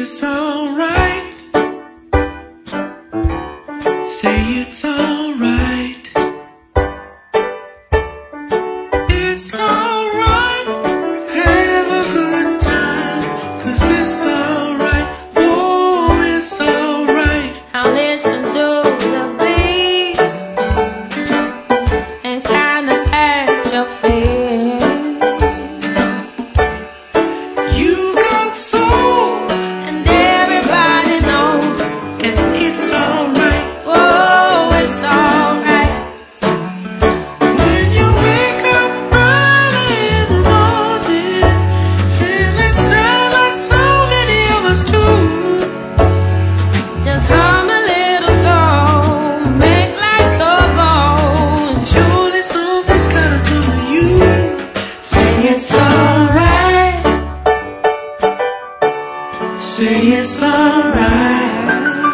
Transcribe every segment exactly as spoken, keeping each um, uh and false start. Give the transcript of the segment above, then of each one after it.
it's alright. Say it's alright. It's alright. Have a good time, 'cause it's alright. Oh, it's alright. Now listen to the beat and kinda catch your feet. You got soul, And everybody knows and it's alright. oh, it's alright. When you wake up early in the morning, feeling sad like so many of us do. Just hum a little song, make like the gold. Surely something's gotta come to you. Say it's alright. Say it's alright.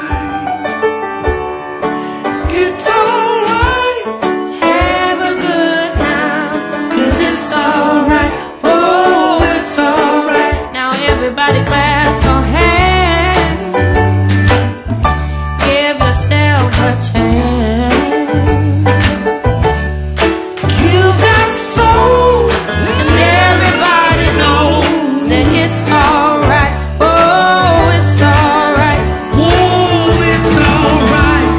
It's alright. Have a good time, 'Cause it's alright. Oh, it's alright. now everybody clap your hands. Give yourself a chance. You've got soul, And everybody knows that it's alright. Oh, it's alright. oh, it's alright.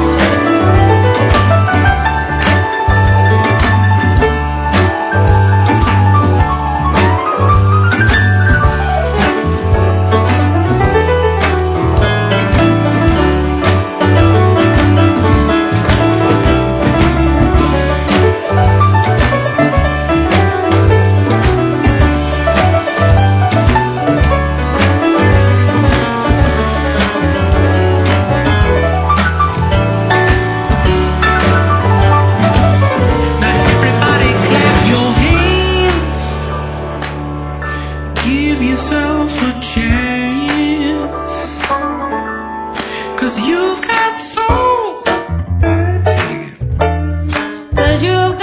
Now everybody clap your hands. Give yourself a chance, 'cause you've got soul. Sing it again. Cause you